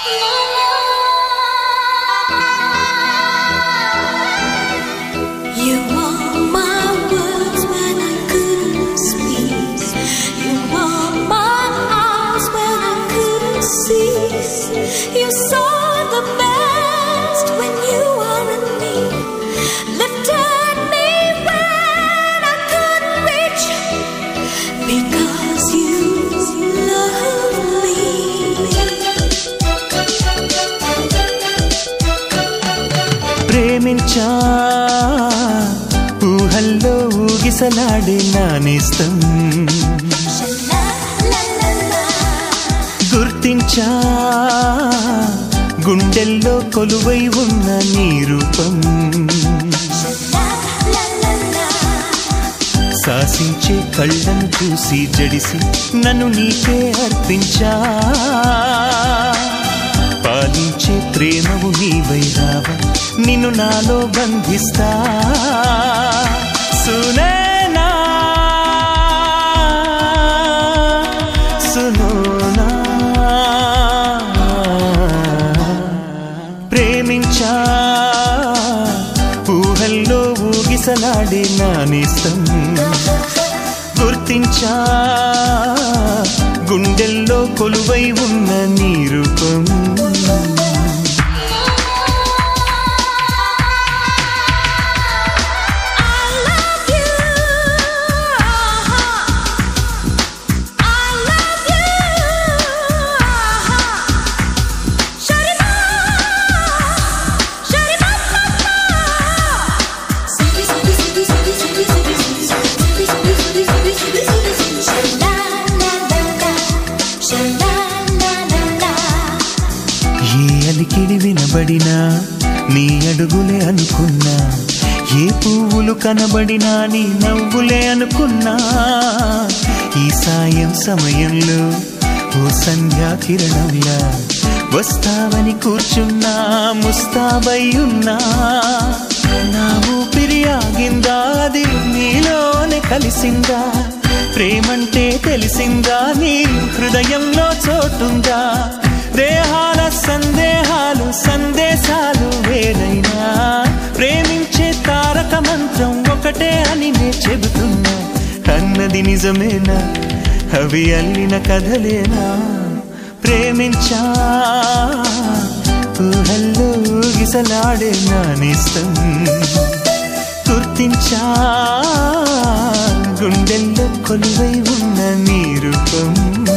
You saw the best when you were in me, lifted me when I couldn't reach, because you love me. ప్రేమించా ఊహల్లో ఊగిసలాడే నా నేస్తం, గుర్తించా గుండెల్లో కొలువై ఉన్న నీ రూపం, శాసించే కళ్ళను చూసి జడిసి నన్ను నీకే అర్పించా, పాలించే ప్రేమవు నీవై రావా, నిన్ను నాలో బంధిస్తా. సునేనా సునోనా ప్రేమించా ఊహల్లో ఊగిసలాడే నా నేస్తం, గుర్తించా గుండెల్లో కొలువై ఉన్న నీ రూపం. అలికిడి వినబడినా నీ అడుగులే అనుకున్నా, ఏ పువ్వులు కనబడినా నీ నవ్వులే అనుకున్నా, ఈ సాయం సమయంలో ఓ సంధ్యా కిరణంలా వస్తావని కూర్చున్నా, ముస్తాబయ్యున్నా. నా ఊపిరి ఆగిందా, అది నీలోనే కలిసిందా, ప్రేమంటే తెలిసిందా, నీ హృదయంలో చోటుందా, దేహాల సందేహాలు సందేశాలు వేరైనా, ప్రేమించే తారక మంత్రం ఒకటే అని నే చెబుతున్నా. అన్నది నిజమేనా, అవి అల్లిన కథలేనా, ప్రేమించా ఊహల్లో ఊగిసలాడే నా నేస్తం, గుర్తించా గుండెల్లో కొలువై ఉన్న నీ రూపం.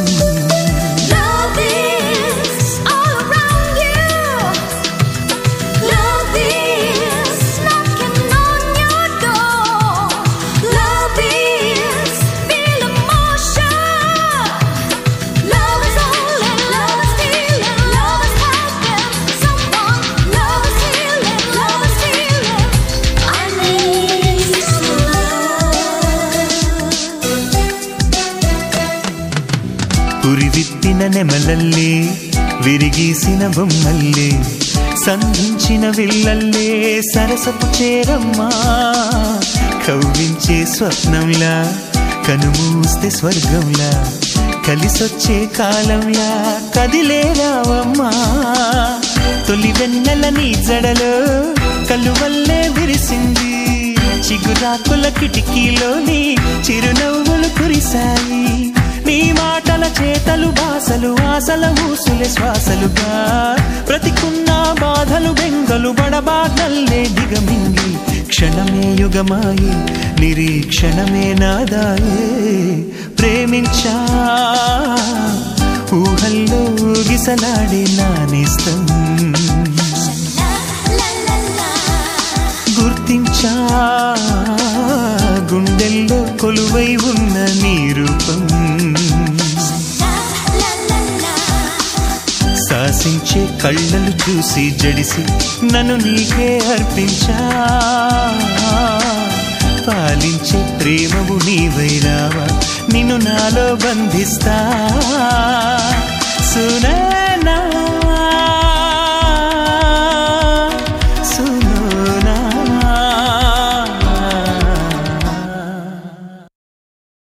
ఉరివిత్తిన నెమలల్లే విరిగీసిన బొమ్మల్లే సంధించిన విల్లల్లే సరసపు చేరమ్మా, కవ్వించే స్వప్నంలా కనుమూస్తే స్వర్గంలా, కలిసొచ్చే కాలంలా కదిలే రావమ్మా. తొలి వెన్నెల నీ జడలో కలువల్లే విరిసింది, చిగురాకుల కిటికీలోని చిరునవ్వులు కురిశాయి, నీ మాటల చేతలు భాసలు ఆశల ఊసులే శ్వాసలుగా, ప్రతికున్న బాధలు బెంగలు బడబాగ్నల్లే దిగమింగి, క్షణమే యుగమాయి నిరీక్షణమే నాదాయే, ప్రేమించా ఊహల్లో ఊగిసలాడే నా నేస్తం, గుర్తించా గుండెల్లో కొలువై ఉన్న నీ రూపం, శాసించే కళ్ళను చూసి జడిసి నన్ను నీకే అర్పించా, పాలించే ప్రేమవు నీవై రావా, నిన్ను నాలో బంధిస్తా. సునేనా